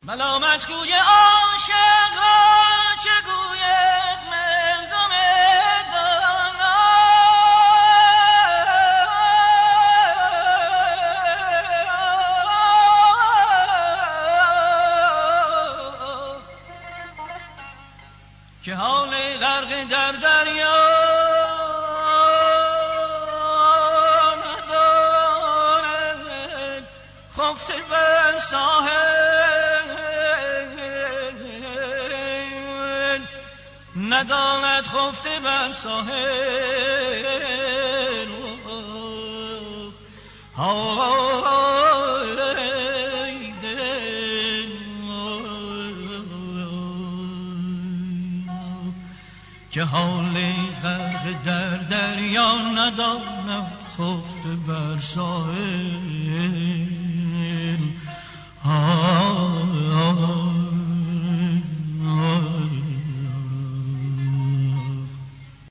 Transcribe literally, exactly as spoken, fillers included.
ملامت گوی عاشق را چه گوید مردم دانا که حال غرق در دریا ندارد خفته بر ساحل نداند خفته بر ساحل که حال غرق در دریا نداند خفته بر ساحل